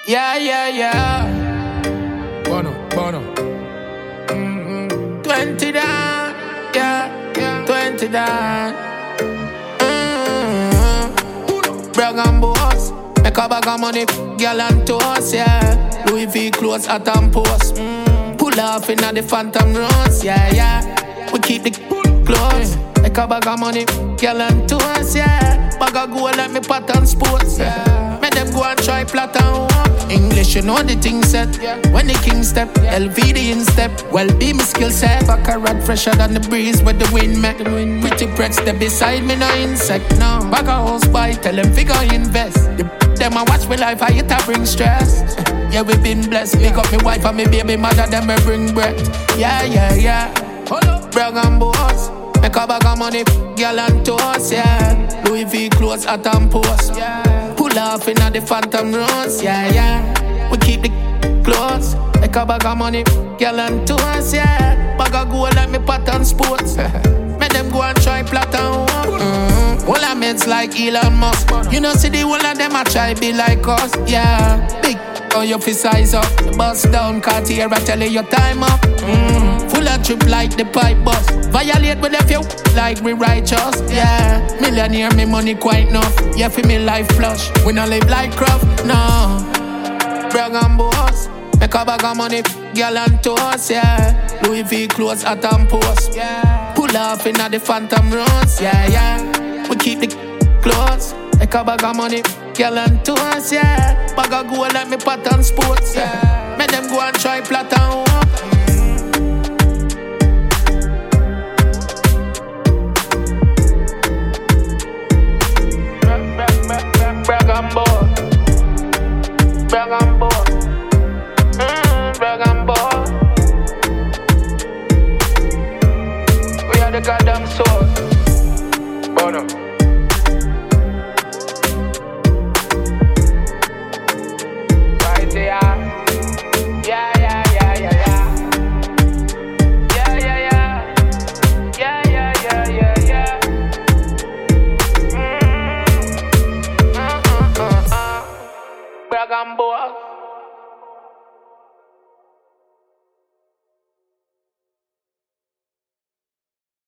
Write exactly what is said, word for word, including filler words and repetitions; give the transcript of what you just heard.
Yeah, yeah, yeah. Bono, Bono. Mm-hmm. Twenty down, yeah, yeah. Twenty down. Mm-hmm. Brag and boss. Make a bag of money, girl and toast, yeah. Louis V clothes at and post. Mm. Pull off inna the Phantom Rose, yeah, yeah. We keep the clothes. Make a bag of money, girl and toast, yeah. Bag of gold like me pattern sports, yeah. Make them go and try plot and walk. English, you know the thing set. Yeah. When the king step, L V the instep. Well, be my skill set. Back a rat fresher than the breeze with the wind make. Pretty prets, they beside me, no insect, no. Back a house buy, tell them figure invest. The them a watch me life, I hit a bring stress. Yeah, we been blessed. Pick up me wife and me baby mother, them me bring breath. Yeah, yeah, yeah. Brag and boss. Make a bag of money, girl and toast, yeah. Louis V clothes at and post. Yeah. Pull off inna the Phantom Rose, yeah, yeah. We keep the clothes. Make a bag of money, girl and toast, yeah. Bag of gold like me pattern sports. Make them go and try plot and walk. Mm-hmm. All I mates like Elon Musk. You know see the whole of them a try be like us, yeah. Big, oh you fi size up. Bust down, Cartier, I tell you your time up. Mm-hmm. Full of trip like the pipe bus. Violate with a few like we righteous, yeah. Millionaire, me money quite enough. Yeah, for me life flush. We not live like Croft, no. Brag and boss. Make a bag of money, girl and toast, yeah. Louis V clothes at and post, yeah. Pull off inna the Phantom Rose, yeah, yeah. We keep the clothes. Make a bag of money, girl and toast, yeah. Bag of gold like me pattern sports, yeah. Make them go and try plot and walk. Brag and boss. Brag and boss. Brag and boss. We are the goddamn source. Bono. Right there. Yeah, yeah, yeah, yeah, yeah. Yeah, yeah, yeah. Yeah, yeah, yeah, yeah, yeah. Mm-hmm. Uh-uh, uh-uh. Brag and boss.